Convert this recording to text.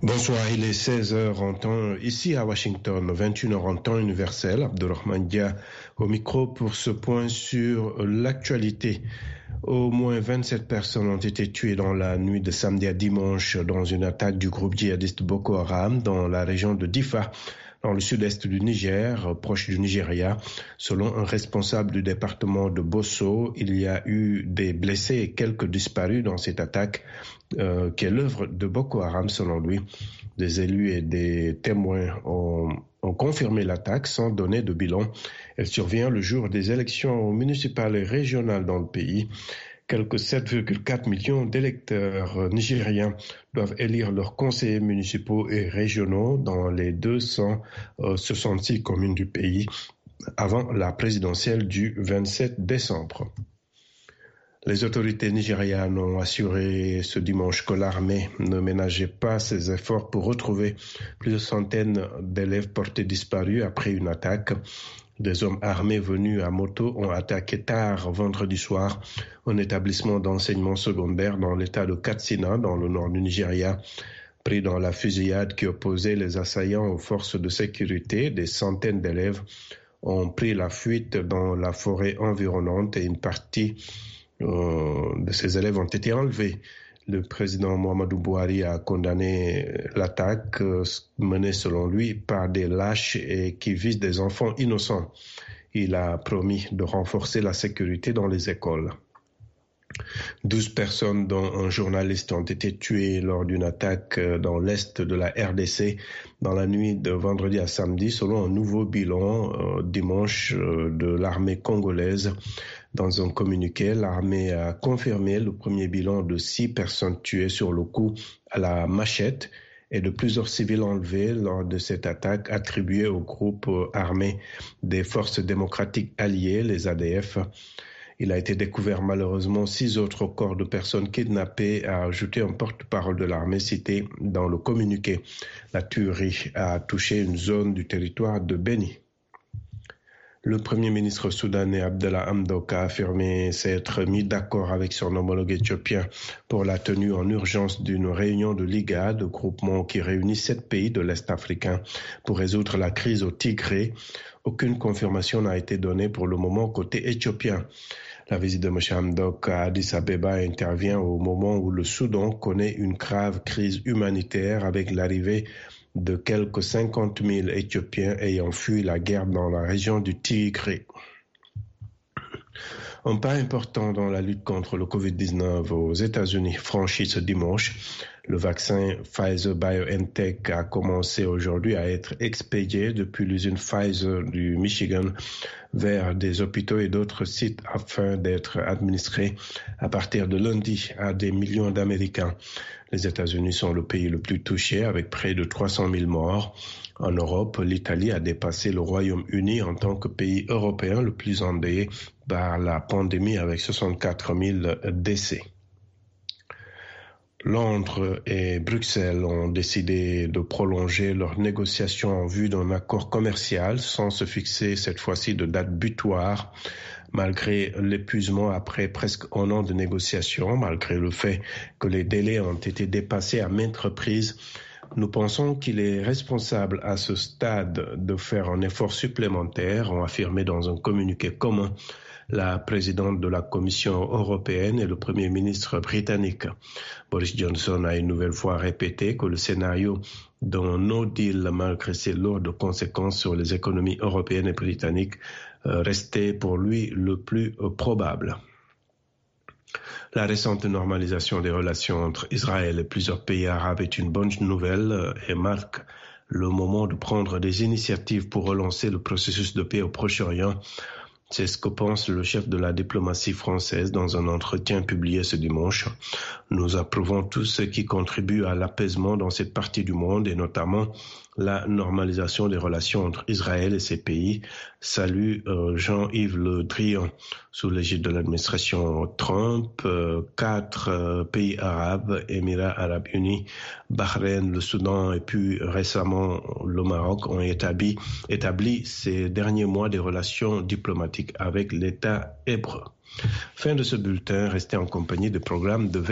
Bonsoir, il est 16h en temps ici à Washington, 21h en temps universel. Abdelrahman Dia au micro pour ce point sur l'actualité. Au moins 27 personnes ont été tuées dans la nuit de samedi à dimanche dans une attaque du groupe djihadiste Boko Haram dans la région de Difa, dans le sud-est du Niger, proche du Nigeria. Selon un responsable du département de Bosso, il y a eu des blessés et quelques disparus dans cette attaque qui est l'œuvre de Boko Haram selon lui. Des élus et des témoins ont confirmé l'attaque sans donner de bilan. Elle survient le jour des élections municipales et régionales dans le pays. Quelques 7,4 millions d'électeurs nigériens doivent élire leurs conseillers municipaux et régionaux dans les 266 communes du pays avant la présidentielle du 27 décembre. Les autorités nigérianes ont assuré ce dimanche que l'armée ne ménageait pas ses efforts pour retrouver plusieurs centaines d'élèves portés disparus après une attaque. Des hommes armés venus à moto ont attaqué tard vendredi soir un établissement d'enseignement secondaire dans l'état de Katsina, dans le nord du Nigeria. Pris dans la fusillade qui opposait les assaillants aux forces de sécurité, des centaines d'élèves ont pris la fuite dans la forêt environnante et une partie de ces élèves ont été enlevés. Le président Muhammadu Buhari a condamné l'attaque menée selon lui par des lâches et qui vise des enfants innocents. Il a promis de renforcer la sécurité dans les écoles. 12 personnes, dont un journaliste, ont été tuées lors d'une attaque dans l'est de la RDC dans la nuit de vendredi à samedi, selon un nouveau bilan dimanche de l'armée congolaise. Dans un communiqué, l'armée a confirmé le premier bilan de 6 personnes tuées sur le coup à la machette et de plusieurs civils enlevés lors de cette attaque attribuée au groupe armé des forces démocratiques alliées, les ADF. Il a été découvert malheureusement 6 autres corps de personnes kidnappées, a ajouté un porte-parole de l'armée cité dans le communiqué. La tuerie a touché une zone du territoire de Beni. Le premier ministre soudanais Abdallah Hamdok a affirmé s'être mis d'accord avec son homologue éthiopien pour la tenue en urgence d'une réunion de l'IGAD, le groupement qui réunit 7 pays de l'Est africain, pour résoudre la crise au Tigré. Aucune confirmation n'a été donnée pour le moment côté éthiopien. La visite de M. Hamdok à Addis Abeba intervient au moment où le Soudan connaît une grave crise humanitaire avec l'arrivée de quelques 50 000 Éthiopiens ayant fui la guerre dans la région du Tigré. Un pas important dans la lutte contre le Covid-19 aux États-Unis franchit ce dimanche. Le vaccin Pfizer-BioNTech a commencé aujourd'hui à être expédié depuis l'usine Pfizer du Michigan vers des hôpitaux et d'autres sites afin d'être administré à partir de lundi à des millions d'Américains. Les États-Unis sont le pays le plus touché avec près de 300 000 morts. En Europe, l'Italie a dépassé le Royaume-Uni en tant que pays européen le plus endeuillé par la pandémie avec 64 000 décès. Londres et Bruxelles ont décidé de prolonger leurs négociations en vue d'un accord commercial sans se fixer cette fois-ci de date butoir. Malgré l'épuisement après presque un an de négociations, malgré le fait que les délais ont été dépassés à maintes reprises, nous pensons qu'il est responsable à ce stade de faire un effort supplémentaire, ont affirmé dans un communiqué commun la présidente de la Commission européenne et le Premier ministre britannique. Boris Johnson a une nouvelle fois répété que le scénario d'un no deal, malgré ses lourdes conséquences sur les économies européennes et britanniques, restait pour lui le plus probable. La récente normalisation des relations entre Israël et plusieurs pays arabes est une bonne nouvelle et marque le moment de prendre des initiatives pour relancer le processus de paix au Proche-Orient. C'est ce que pense le chef de la diplomatie française dans un entretien publié ce dimanche. Nous approuvons tout ce qui contribue à l'apaisement dans cette partie du monde et notamment la normalisation des relations entre Israël et ces pays. Salut Jean-Yves Le Drian. Sous l'égide de l'administration Trump, 4 pays arabes, Émirats arabes unis, Bahreïn, le Soudan et puis récemment le Maroc ont établi ces derniers mois des relations diplomatiques avec l'État hébreu. Fin de ce bulletin, restez en compagnie des programmes de